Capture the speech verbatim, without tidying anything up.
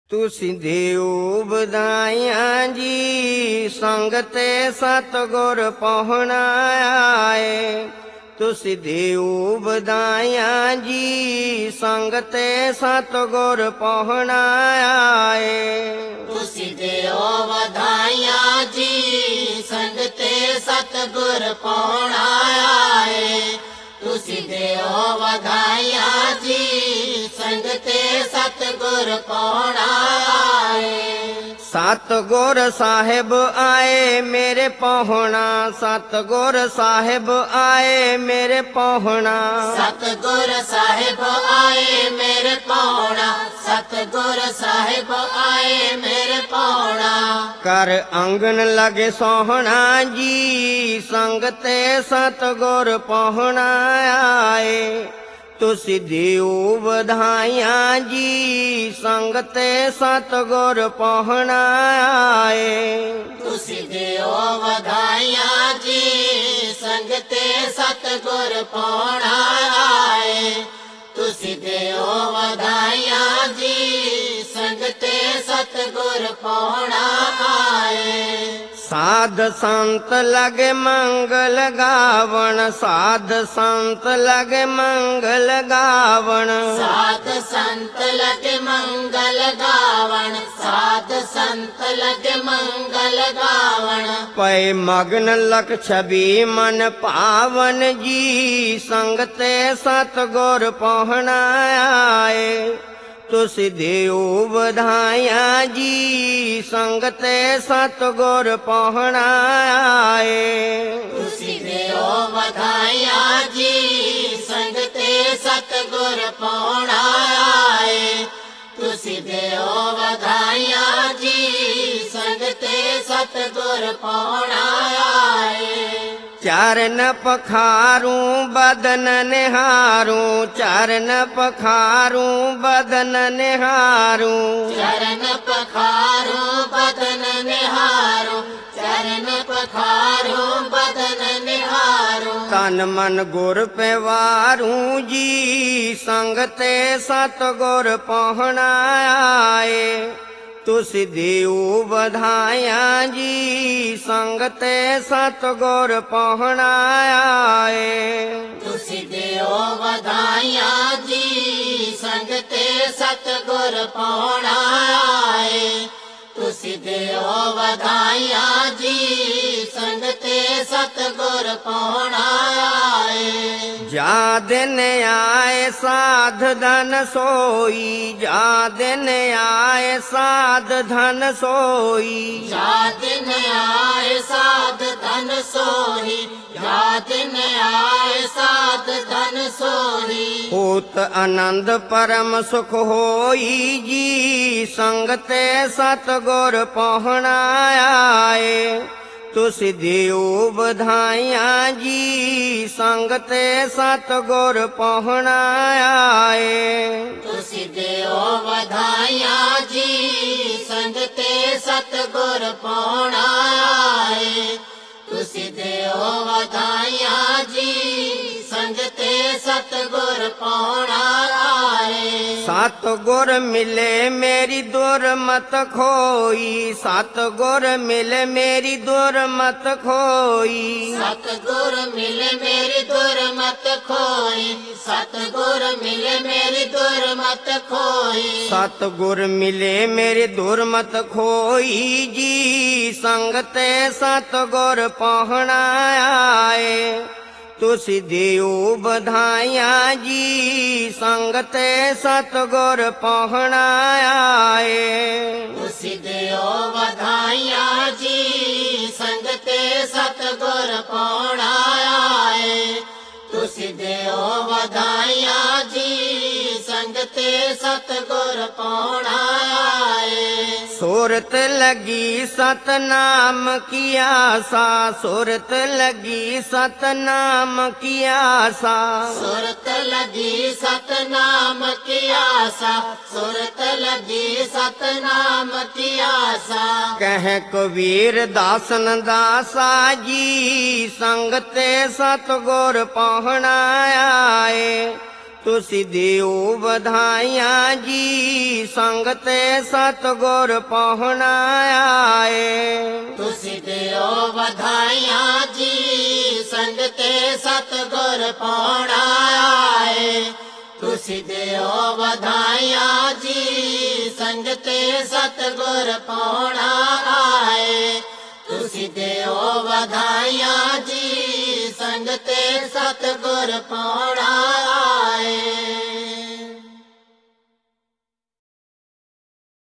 तुसी देओ बधाइयां जी, संगते सतगुर पहुँना आए। तुसी देओ बधाइयां जी, संगते सतगुर पहुँना आए। तुसी देओ बधाइयां जी, संगते सतगुर पहुँना आए। तुसी देओ बधाइयां जी, संगते सतगुर पहुँना आए। सतगुर साहिब आए मेरे पहुँना, सतगुर साहिब आए मेरे पहुँना। सतगुर साहिब आए मेरे पहुँना, सतगुर साहिब आए मेरे पहुँना। कर अंगन लगे सोहना जी, संगते सतगुर पहुँना आए। तुसी देओ बधाइयां जी, संगते सतगुर पहुँना आए। तुसी देओ बधाइयां जी, संगते सतगुर पहुँना आए। तुसी देओ बधाइयां जी, संगते सतगुर पहुँना आए। साध संत लगे मंगल गावण, साध संत लगे मंगल गावण। साध संत लगे मंगल गावण, साध संत लगे मंगल गावण। पै मगन लख छवि मन पावन जी, संगते सतगुर पहुँना आए। तुसी देओ बधाइयां जी, संगते सतगुर पहुँना आए। तुसी देओ बधाइयां जी, संगते सतगुर पहुँना आए। तुसी देओ बधाइयां जी, संगते सतगुर पहुँना आए। चरण पखारूं बदन निहारूं, चरण पखारूं बदन निहारूं। चरण पखारूं बदन निहारूं, चरण पखारूं बदन निहारूं। तन मन गुर पेवारूं जी, संगते सतगुर पहुँना आए। तुसी देओ बधाइयां जी, संगते सतगुर पहुँना आए। तुसी देओ बधाइयां जी, संगते सतगुर पहुँना आए। तुसी देओ बधाइयां जी, संगते सतगुर पहुँना आए। जा दिन आए साध धन सोई, जा दिन आए साध धन सोई। जा दिन आए साध धन सोही, जा दिन आए साध धन सोही। होत आनंद परम सुख होई जी, संगते सतगुर पहुँना आए। तुसी देओ बधाइयां जी, संगते सतगुर पहुँना आए। तुसी देओ बधाइयां जी, संगते सतगुर पहुँना आए। तुसी देओ बधाइयां जी, संगते सतगुर पहुँना आए। सतगुर मिले मेरी दुर्मत खोई, सतगुर मिले मेरी दुर्मत खोई। सतगुर मिले मेरी दुर्मत खोई, सतगुर मिले मेरी दुर्मत खोई। सतगुर मिले मेरी दुर्मत खोई जी, संगते सतगुर पहुँना आए। तुसी देओ बधाइयां जी, संगते सतगुर पहुँना आए। तुसी देओ बधाइयां जी, संगते सतगुर पहुँना आए। तुसी देओ बधाइयां जी, संगते सतगुर पहुँना आए। सूरत लगी सतनाम की आशा, सूरत लगी सतनाम की आशा। सुरत लगी सतनाम की आशा, सुरत लगी सतनाम की आशा। कह कबीर दासन दासा जी, संगते सतगुर पहुँना आए। ਤੁਸੀਂ ਦਿਓ ਵਧਾਈਆਂ ਜੀ ਸੰਗਤੇ ਸਤਿਗੁਰ ਪਹੁਣਾ ਆਏ। ਤੁਸੀਂ ਦਿਓ ਵਧਾਈਆਂ ਜੀ ਸੰਗਤੇ ਸਤਿਗੁਰ ਪਹੁੰਚਾ ਆਏ। ਤੁਸੀਂ ਦਿਓ ਵਧਾਈਆਂ ਜੀ ਸੰਗਤੇ ਸਤਿਗੁਰ ਪਹੁੰਚਾ ਆਏ। ਤੁਸੀਂ ਦਿਓ ਵਧਾਈਆਂ ਜੀ ਸੰਗਤੇ ਸਤਿਗੁਰ ਪਹੁੰਚਾ